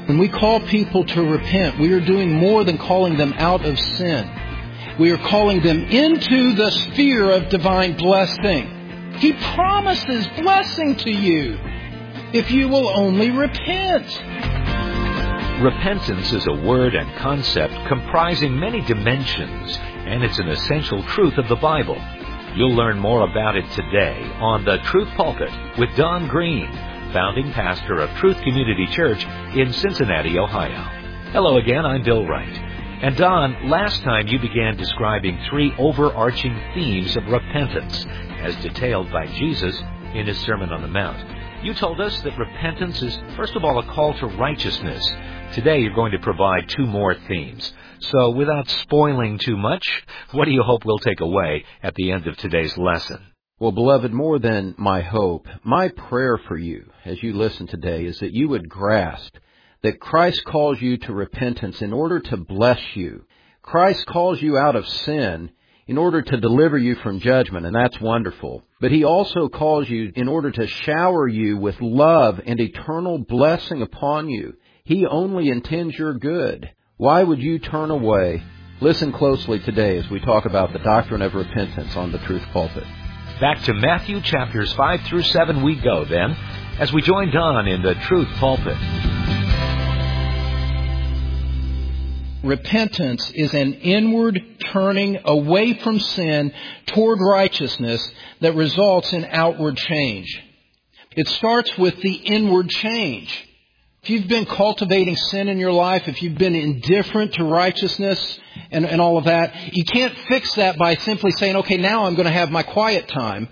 When we call people to repent, we are doing more than calling them out of sin. We are calling them into the sphere of divine blessing. He promises blessing to you if you will only repent. Repentance is a word and concept comprising many dimensions, and it's an essential truth of the Bible. You'll learn more about it today on The Truth Pulpit with Don Green, founding pastor of Truth Community Church in Cincinnati, Ohio. Hello again, I'm Bill Wright. And Don, last time you began describing three overarching themes of repentance as detailed by Jesus in His Sermon on the Mount. You told us that repentance is, first of all, a call to righteousness. Today you're going to provide two more themes. So without spoiling too much, what do you hope we'll take away at the end of today's lesson? Well, beloved, more than my hope, my prayer for you as you listen today is that you would grasp that Christ calls you to repentance in order to bless you. Christ calls you out of sin in order to deliver you from judgment, and that's wonderful. But He also calls you in order to shower you with love and eternal blessing upon you. He only intends your good. Why would you turn away? Listen closely today as we talk about the doctrine of repentance on the Truth Pulpit. Back to Matthew chapters 5 through 7 we go then, as we join Don in the Truth Pulpit. Repentance is an inward turning away from sin toward righteousness that results in outward change. It starts with the inward change. If you've been cultivating sin in your life, if you've been indifferent to righteousness and all of that, you can't fix that by simply saying, okay, now I'm going to have my quiet time.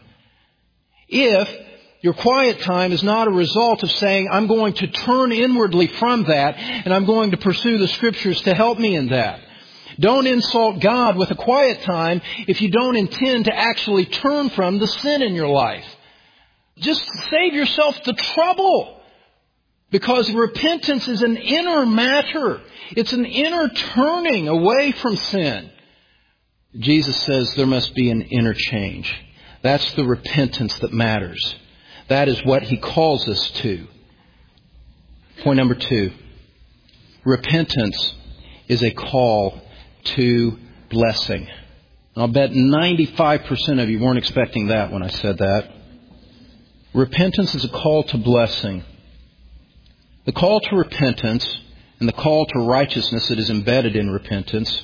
If your quiet time is not a result of saying, I'm going to turn inwardly from that and I'm going to pursue the Scriptures to help me in that. Don't insult God with a quiet time if you don't intend to actually turn from the sin in your life. Just save yourself the trouble. Because repentance is an inner matter. It's an inner turning away from sin. Jesus says there must be an inner change. That's the repentance that matters. That is what He calls us to. Point number 2. Repentance is a call to blessing. And I'll bet 95% of you weren't expecting that when I said that. Repentance is a call to blessing. The call to repentance and the call to righteousness that is embedded in repentance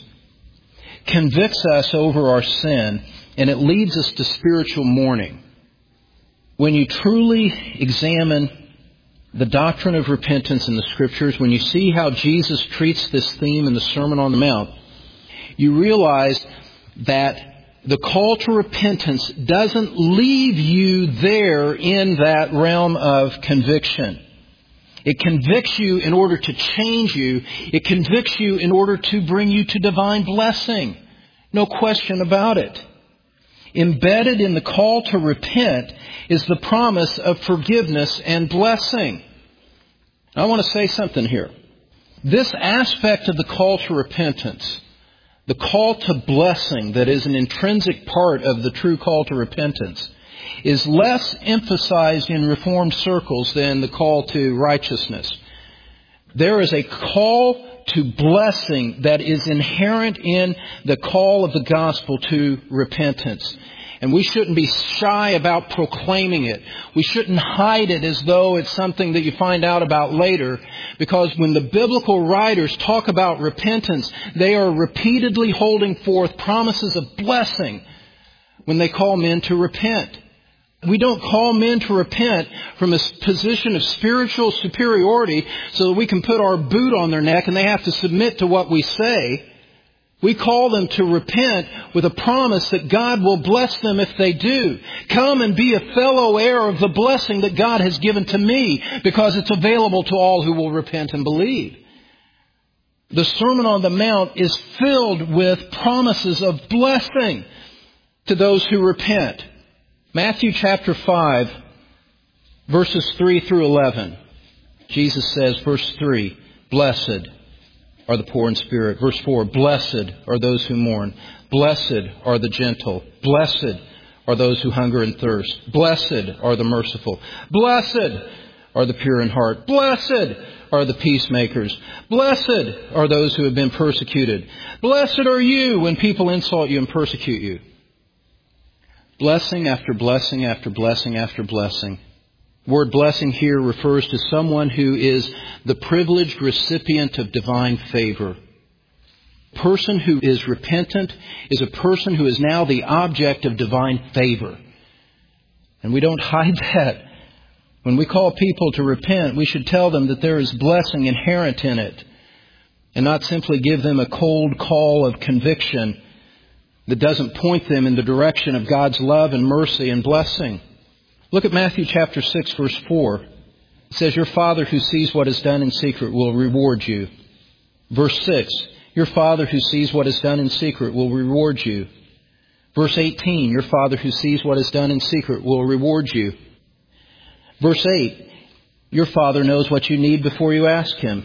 convicts us over our sin, and it leads us to spiritual mourning. When you truly examine the doctrine of repentance in the Scriptures, when you see how Jesus treats this theme in the Sermon on the Mount, you realize that the call to repentance doesn't leave you there in that realm of conviction. It convicts you in order to change you. It convicts you in order to bring you to divine blessing. No question about it. Embedded in the call to repent is the promise of forgiveness and blessing. I want to say something here. This aspect of the call to repentance, the call to blessing that is an intrinsic part of the true call to repentance, is less emphasized in Reformed circles than the call to righteousness. There is a call to blessing that is inherent in the call of the gospel to repentance. And we shouldn't be shy about proclaiming it. We shouldn't hide it as though it's something that you find out about later. Because when the biblical writers talk about repentance, they are repeatedly holding forth promises of blessing when they call men to repent. We don't call men to repent from a position of spiritual superiority so that we can put our boot on their neck and they have to submit to what we say. We call them to repent with a promise that God will bless them if they do. Come and be a fellow heir of the blessing that God has given to me, because it's available to all who will repent and believe. The Sermon on the Mount is filled with promises of blessing to those who repent. Matthew chapter 5, verses 3 through 11. Jesus says, verse 3, blessed are the poor in spirit. Verse 4, blessed are those who mourn. Blessed are the gentle. Blessed are those who hunger and thirst. Blessed are the merciful. Blessed are the pure in heart. Blessed are the peacemakers. Blessed are those who have been persecuted. Blessed are you when people insult you and persecute you. Blessing after blessing after blessing after blessing. The word blessing here refers to someone who is the privileged recipient of divine favor. A person who is repentant is a person who is now the object of divine favor. And we don't hide that. When we call people to repent, we should tell them that there is blessing inherent in it, and not simply give them a cold call of conviction that doesn't point them in the direction of God's love and mercy and blessing. Look at Matthew chapter 6, verse 4. It says, your Father who sees what is done in secret will reward you. Verse 6, your Father who sees what is done in secret will reward you. Verse 18, your Father who sees what is done in secret will reward you. Verse 8, your Father knows what you need before you ask Him.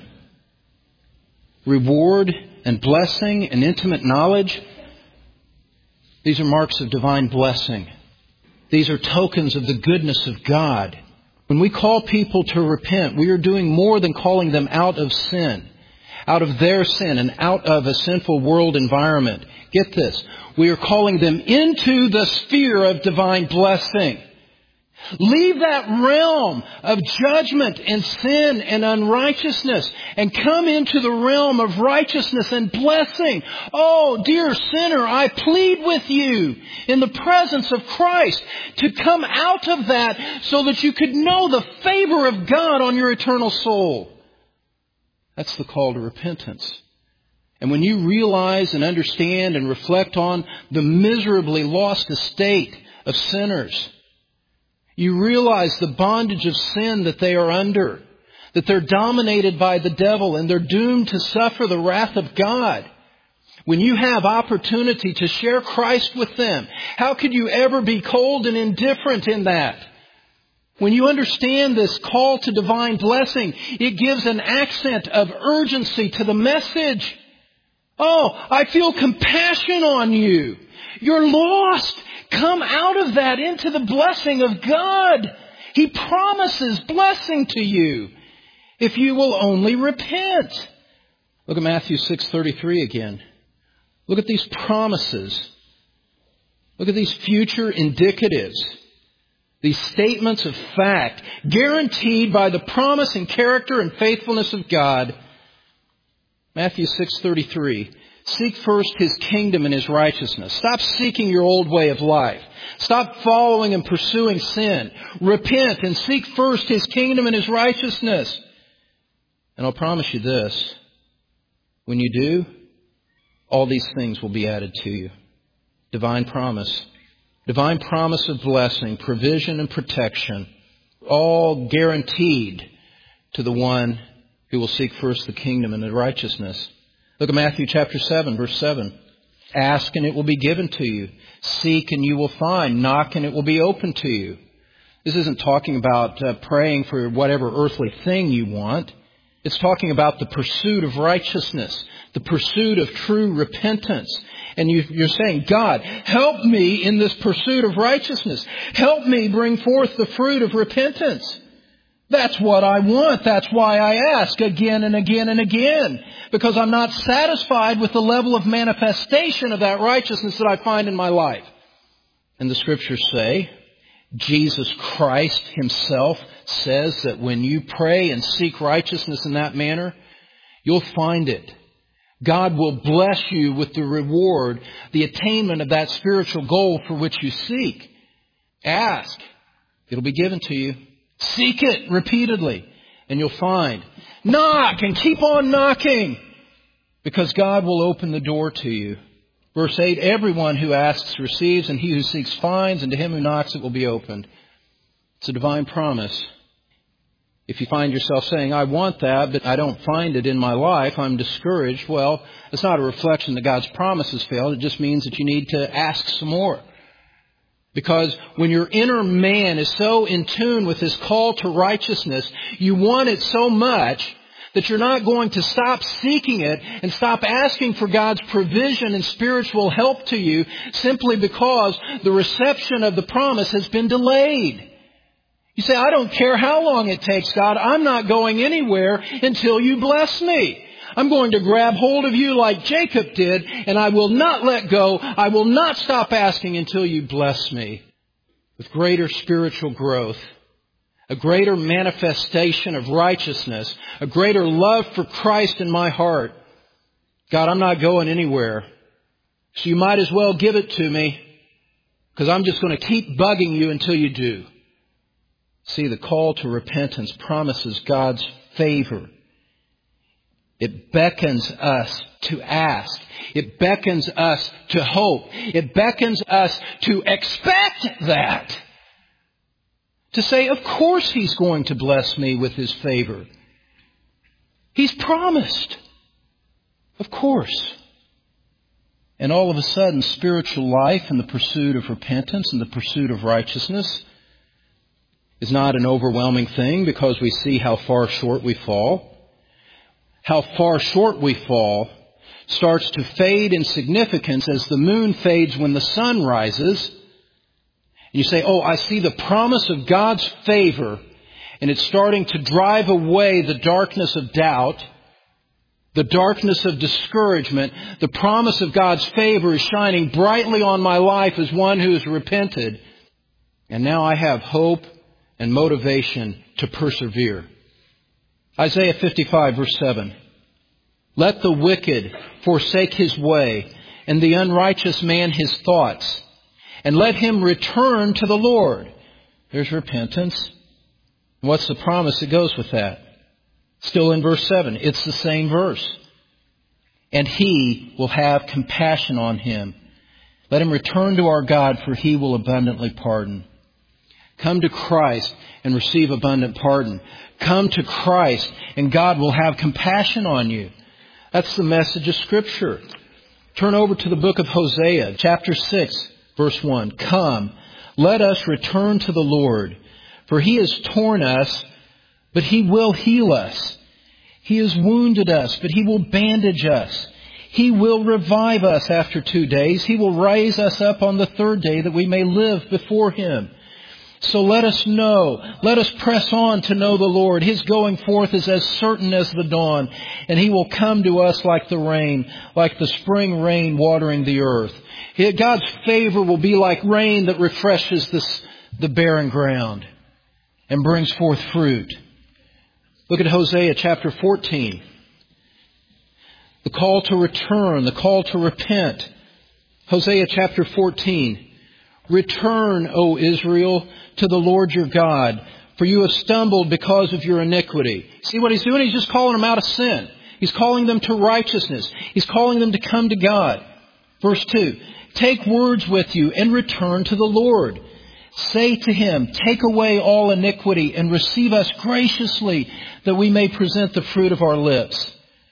Reward and blessing and intimate knowledge, these are marks of divine blessing. These are tokens of the goodness of God. When we call people to repent, we are doing more than calling them out of sin, out of their sin and out of a sinful world environment. Get this. We are calling them into the sphere of divine blessing. Leave that realm of judgment and sin and unrighteousness and come into the realm of righteousness and blessing. Oh, dear sinner, I plead with you in the presence of Christ to come out of that so that you could know the favor of God on your eternal soul. That's the call to repentance. And when you realize and understand and reflect on the miserably lost estate of sinners, you realize the bondage of sin that they are under, that they're dominated by the devil and they're doomed to suffer the wrath of God. When you have opportunity to share Christ with them, how could you ever be cold and indifferent in that? When you understand this call to divine blessing, it gives an accent of urgency to the message. Oh, I feel compassion on you. You're lost. Come out of that into the blessing of God. He promises blessing to you if you will only repent. Look at Matthew 6:33 again. Look at these promises. Look at these future indicatives. These statements of fact guaranteed by the promise and character and faithfulness of God. Matthew 6:33. Seek first His kingdom and His righteousness. Stop seeking your old way of life. Stop following and pursuing sin. Repent and seek first His kingdom and His righteousness. And I'll promise you this. When you do, all these things will be added to you. Divine promise. Divine promise of blessing, provision and protection. All guaranteed to the one who will seek first the kingdom and the righteousness. Look at Matthew chapter 7, verse 7. Ask and it will be given to you. Seek and you will find. Knock and it will be open to you. This isn't talking about praying for whatever earthly thing you want. It's talking about the pursuit of righteousness, the pursuit of true repentance. And you're saying, God, help me in this pursuit of righteousness. Help me bring forth the fruit of repentance. That's what I want. That's why I ask again and again and again. Because I'm not satisfied with the level of manifestation of that righteousness that I find in my life. And the Scriptures say, Jesus Christ Himself says that when you pray and seek righteousness in that manner, you'll find it. God will bless you with the reward, the attainment of that spiritual goal for which you seek. Ask. It'll be given to you. Seek it repeatedly and you'll find. Knock and keep on knocking because God will open the door to you. Verse 8, everyone who asks receives and he who seeks finds and to him who knocks it will be opened. It's a divine promise. If you find yourself saying, I want that, but I don't find it in my life, I'm discouraged, well, it's not a reflection that God's promise has failed. It just means that you need to ask some more. Because when your inner man is so in tune with His call to righteousness, you want it so much that you're not going to stop seeking it and stop asking for God's provision and spiritual help to you simply because the reception of the promise has been delayed. You say, I don't care how long it takes, God. I'm not going anywhere until you bless me. I'm going to grab hold of you like Jacob did, and I will not let go. I will not stop asking until you bless me with greater spiritual growth, a greater manifestation of righteousness, a greater love for Christ in my heart. God, I'm not going anywhere. So you might as well give it to me, because I'm just going to keep bugging you until you do. See, the call to repentance promises God's favor. It beckons us to ask. It beckons us to hope. It beckons us to expect that. To say, of course He's going to bless me with His favor. He's promised. Of course. And all of a sudden, spiritual life and the pursuit of repentance and the pursuit of righteousness is not an overwhelming thing, because we see how far short we fall. How far short we fall starts to fade in significance as the moon fades when the sun rises. And you say, oh, I see the promise of God's favor, and it's starting to drive away the darkness of doubt, the darkness of discouragement. The promise of God's favor is shining brightly on my life as one who has repented. And now I have hope and motivation to persevere. Isaiah 55 verse 7. Let the wicked forsake his way, and the unrighteous man his thoughts, and let him return to the Lord. There's repentance. What's the promise that goes with that? Still in verse 7. It's the same verse. And He will have compassion on him. Let him return to our God, for He will abundantly pardon. Come to Christ and receive abundant pardon. Come to Christ and God will have compassion on you. That's the message of Scripture. Turn over to the book of Hosea, chapter 6, verse 1. Come, let us return to the Lord, for He has torn us, but He will heal us. He has wounded us, but He will bandage us. He will revive us after 2 days. He will raise us up on the third day, that we may live before Him. So let us know, let us press on to know the Lord. His going forth is as certain as the dawn, and He will come to us like the rain, like the spring rain watering the earth. God's favor will be like rain that refreshes the barren ground and brings forth fruit. Look at Hosea chapter 14. The call to return, the call to repent. Hosea chapter 14. Return, O Israel, to the Lord your God, for you have stumbled because of your iniquity. See what He's doing? He's just calling them out of sin. He's calling them to righteousness. He's calling them to come to God. Verse 2, take words with you and return to the Lord. Say to Him, take away all iniquity and receive us graciously, that we may present the fruit of our lips.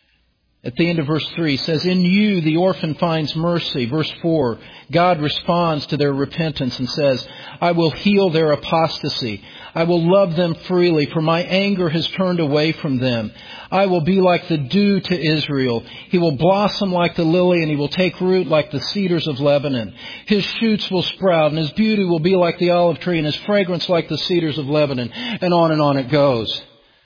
At the end of verse 3, it says, in you the orphan finds mercy. Verse 4, God responds to their repentance and says, I will heal their apostasy. I will love them freely, for my anger has turned away from them. I will be like the dew to Israel. He will blossom like the lily, and he will take root like the cedars of Lebanon. His shoots will sprout, and his beauty will be like the olive tree, and his fragrance like the cedars of Lebanon. And on it goes.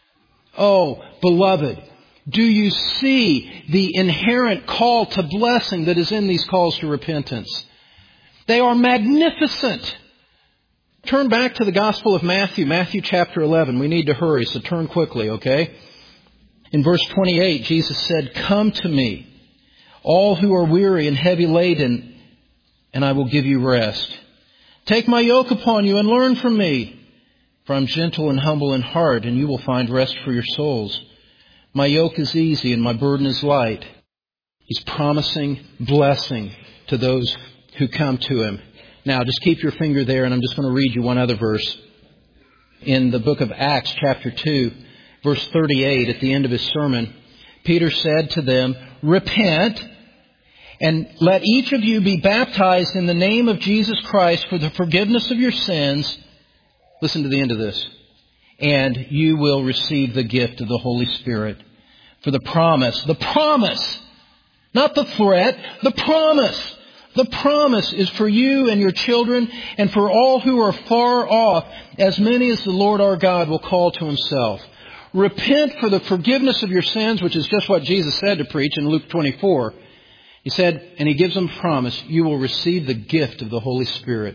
Oh, beloved, do you see the inherent call to blessing that is in these calls to repentance? They are magnificent. Turn back to the Gospel of Matthew, Matthew chapter 11. We need to hurry, so turn quickly, okay? In verse 28, Jesus said, come to me, all who are weary and heavy laden, and I will give you rest. Take my yoke upon you and learn from me, for I'm gentle and humble in heart, and you will find rest for your souls. My yoke is easy and my burden is light. He's promising blessing to those who come to Him. Now, just keep your finger there, and I'm just going to read you one other verse. In the book of Acts, chapter 2, verse 38, at the end of his sermon, Peter said to them, repent, and let each of you be baptized in the name of Jesus Christ for the forgiveness of your sins. Listen to the end of this. And you will receive the gift of the Holy Spirit. For the promise, not the threat, the The promise is for you and your children and for all who are far off, as many as the Lord our God will call to Himself. Repent for the forgiveness of your sins, which is just what Jesus said to preach in Luke 24. He said, and He gives them a promise, you will receive the gift of the Holy Spirit.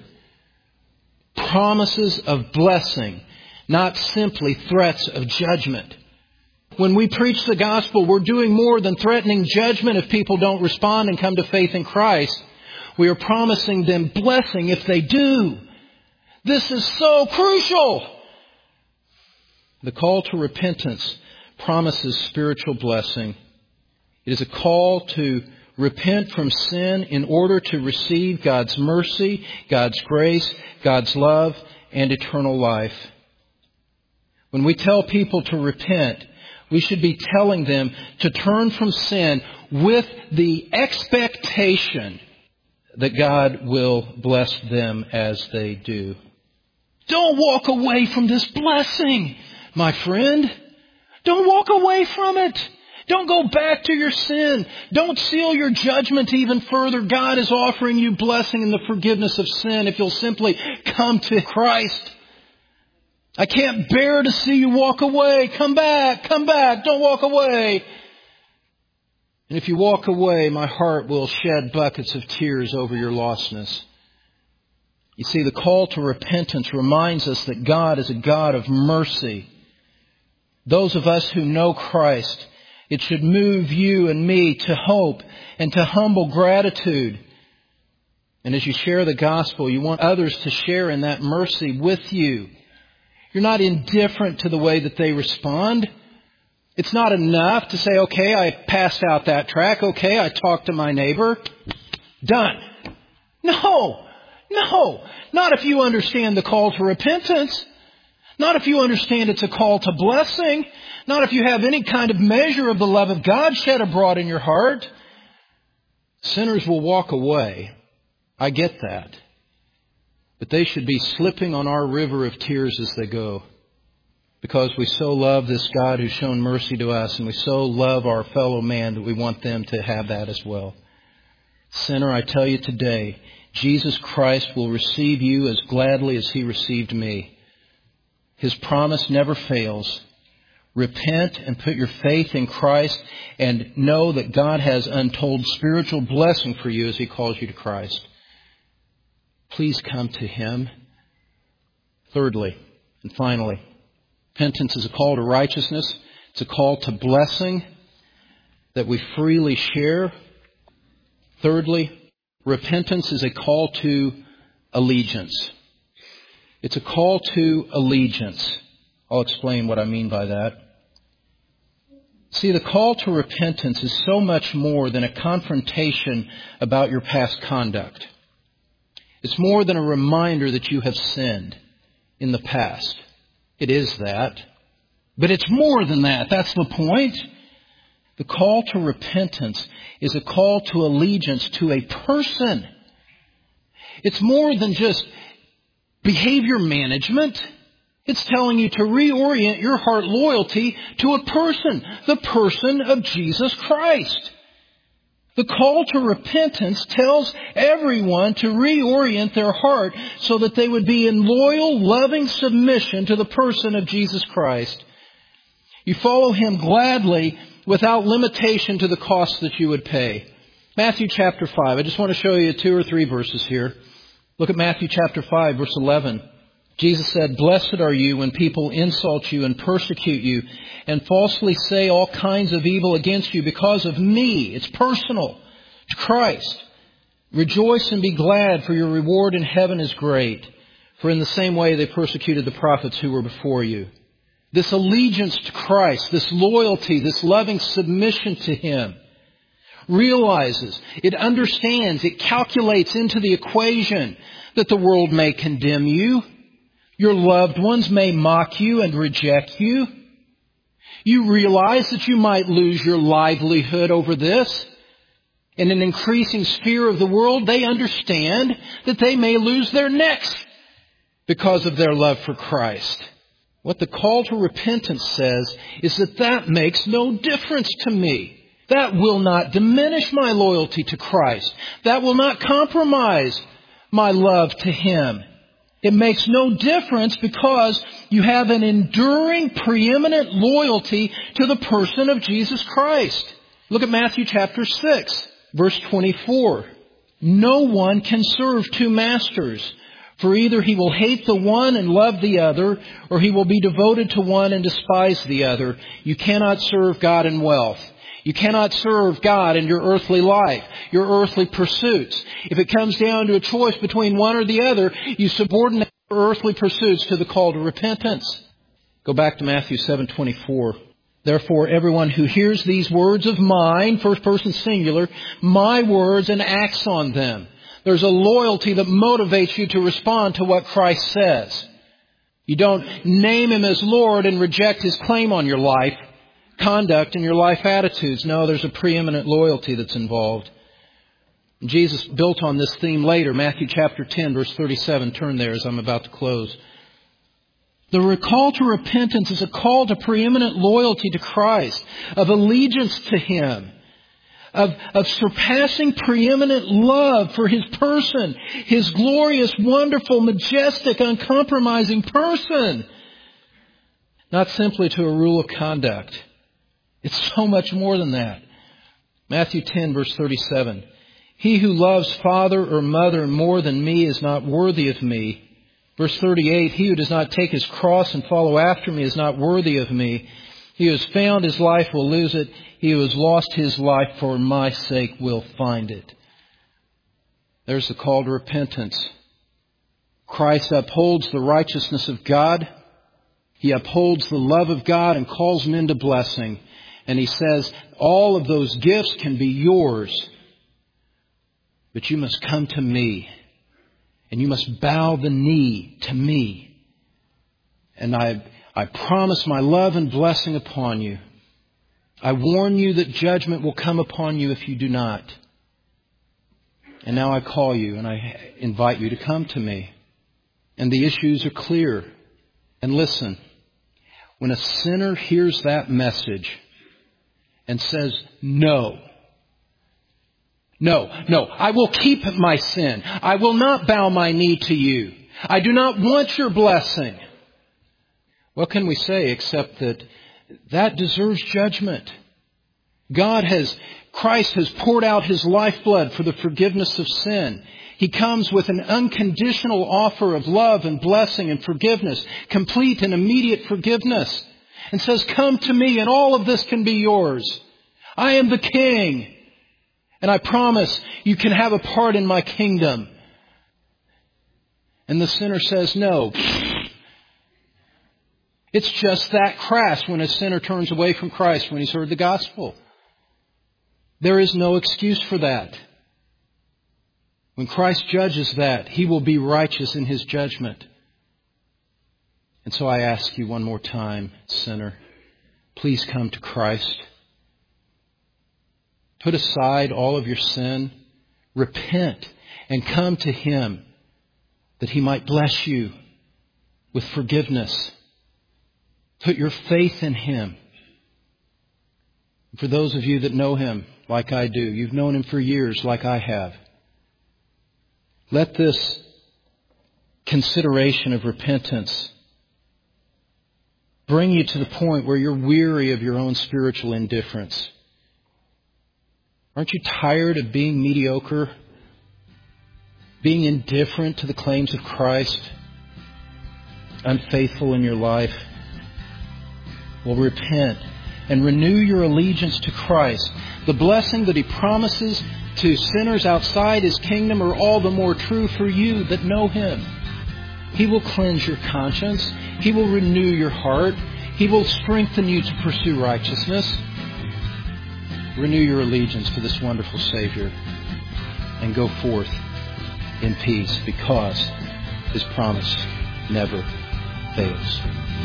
Promises of blessing, not simply threats of judgment. When we preach the gospel, we're doing more than threatening judgment if people don't respond and come to faith in Christ. We are promising them blessing if they do. This is so crucial. The call to repentance promises spiritual blessing. It is a call to repent from sin in order to receive God's mercy, God's grace, God's love, and eternal life. When we tell people to repent, we should be telling them to turn from sin with the expectation that God will bless them as they do. Don't walk away from this blessing, my friend. Don't walk away from it. Don't go back to your sin. Don't seal your judgment even further. God is offering you blessing and the forgiveness of sin if you'll simply come to Christ. I can't bear to see you walk away. Come back. Don't walk away. And if you walk away, my heart will shed buckets of tears over your lostness. You see, the call to repentance reminds us that God is a God of mercy. Those of us who know Christ, it should move you and me to hope and to humble gratitude. And as you share the gospel, you want others to share in that mercy with you. You're not indifferent to the way that they respond. It's not enough to say, okay, I passed out that track. Okay, I talked to my neighbor. Done. No. Not if you understand the call to repentance. Not if you understand it's a call to blessing. Not if you have any kind of measure of the love of God shed abroad in your heart. Sinners will walk away. I get that. But they should be slipping on our river of tears as they go. Because we so love this God who's shown mercy to us, and we so love our fellow man that we want them to have that as well. Sinner, I tell you today, Jesus Christ will receive you as gladly as He received me. His promise never fails. Repent and put your faith in Christ and know that God has untold spiritual blessing for you as He calls you to Christ. Please come to Him. Thirdly, and finally, repentance is a call to righteousness. It's a call to blessing that we freely share. Thirdly, repentance is a call to allegiance. It's a call to allegiance. I'll explain what I mean by that. See, the call to repentance is so much more than a confrontation about your past conduct. It's more than a reminder that you have sinned in the past. It is that. But it's more than that. That's the point. The call to repentance is a call to allegiance to a person. It's more than just behavior management. It's telling you to reorient your heart loyalty to a person, the person of Jesus Christ. The call to repentance tells everyone to reorient their heart so that they would be in loyal, loving submission to the person of Jesus Christ. You follow Him gladly without limitation to the cost that you would pay. Matthew chapter 5. I just want to show you 2 or 3 verses here. Look at Matthew chapter 5, verse 11. Jesus said, "Blessed are you when people insult you and persecute you and falsely say all kinds of evil against you because of me." It's personal to Christ. "Rejoice and be glad, for your reward in heaven is great. For in the same way they persecuted the prophets who were before you." This allegiance to Christ, this loyalty, this loving submission to Him, realizes, it understands, it calculates into the equation that the world may condemn you. Your loved ones may mock you and reject you. You realize that you might lose your livelihood over this. In an increasing sphere of the world, they understand that they may lose their necks because of their love for Christ. What the call to repentance says is that makes no difference to me. That will not diminish my loyalty to Christ. That will not compromise my love to Him. It makes no difference because you have an enduring, preeminent loyalty to the person of Jesus Christ. Look at Matthew chapter 6, verse 24. No one can serve two masters, for either he will hate the one and love the other, or he will be devoted to one and despise the other. You cannot serve God and wealth. You cannot serve God in your earthly life, your earthly pursuits. If it comes down to a choice between one or the other, you subordinate your earthly pursuits to the call to repentance. Go back to Matthew 7:24. Therefore, everyone who hears these words of mine, first person singular, my words, and acts on them. There's a loyalty that motivates you to respond to what Christ says. You don't name Him as Lord and reject His claim on your life, conduct, and your life attitudes. No, there's a preeminent loyalty that's involved. Jesus built on this theme later. Matthew chapter 10, verse 37. Turn there as I'm about to close. The call to repentance is a call to preeminent loyalty to Christ, of allegiance to Him, of surpassing preeminent love for His person, His glorious, wonderful, majestic, uncompromising person. Not simply to a rule of conduct. It's so much more than that. Matthew 10, verse 37. He who loves father or mother more than me is not worthy of me. Verse 38, he who does not take his cross and follow after me is not worthy of me. He who has found his life will lose it. He who has lost his life for my sake will find it. There's the call to repentance. Christ upholds the righteousness of God. He upholds the love of God and calls men to blessing. And He says, all of those gifts can be yours, but you must come to me. And you must bow the knee to me. And I promise my love and blessing upon you. I warn you that judgment will come upon you if you do not. And now I call you and I invite you to come to me. And the issues are clear. And listen, when a sinner hears that message and says, no, I will keep my sin. I will not bow my knee to you. I do not want your blessing. What can we say except that deserves judgment? Christ has poured out His lifeblood for the forgiveness of sin. He comes with an unconditional offer of love and blessing and forgiveness, complete and immediate forgiveness, and says, come to me and all of this can be yours. I am the King. And I promise you can have a part in my kingdom. And the sinner says no. It's just that crass when a sinner turns away from Christ when he's heard the gospel. There is no excuse for that. When Christ judges that, He will be righteous in His judgment. And so I ask you one more time, sinner, please come to Christ. Put aside all of your sin, repent, and come to Him that He might bless you with forgiveness. Put your faith in Him. For those of you that know Him like I do, you've known Him for years like I have. Let this consideration of repentance bring you to the point where you're weary of your own spiritual indifference. Aren't you tired of being mediocre? Being indifferent to the claims of Christ? Unfaithful in your life? Well, repent and renew your allegiance to Christ. The blessing that He promises to sinners outside His kingdom are all the more true for you that know Him. He will cleanse your conscience. He will renew your heart. He will strengthen you to pursue righteousness. Renew your allegiance to this wonderful Savior and go forth in peace because His promise never fails.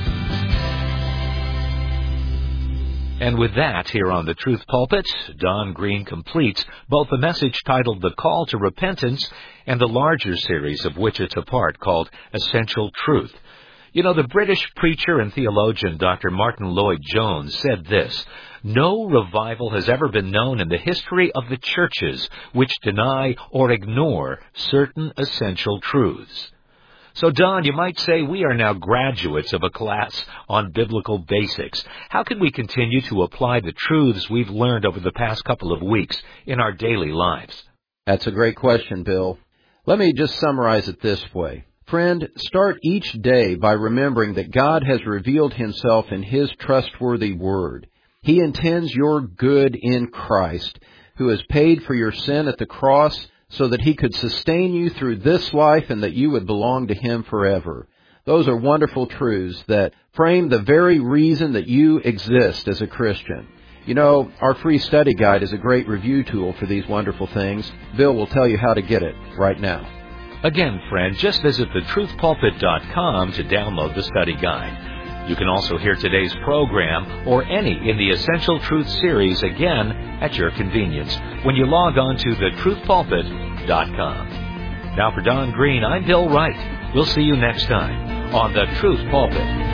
And with that, here on the Truth Pulpit, Don Green completes both the message titled The Call to Repentance and the larger series of which it's a part called Essential Truth. You know, the British preacher and theologian Dr. Martin Lloyd-Jones said this: no revival has ever been known in the history of the churches which deny or ignore certain essential truths. So, Don, you might say we are now graduates of a class on biblical basics. How can we continue to apply the truths we've learned over the past couple of weeks in our daily lives? That's a great question, Bill. Let me just summarize it this way. Friend, start each day by remembering that God has revealed Himself in His trustworthy Word. He intends your good in Christ, who has paid for your sin at the cross so that He could sustain you through this life and that you would belong to Him forever. Those are wonderful truths that frame the very reason that you exist as a Christian. You know, our free study guide is a great review tool for these wonderful things. Bill will tell you how to get it right now. Again, friend, just visit thetruthpulpit.com to download the study guide. You can also hear today's program or any in the Essential Truth series again at your convenience when you log on to thetruthpulpit.com. Now for Don Green, I'm Bill Wright. We'll see you next time on The Truth Pulpit.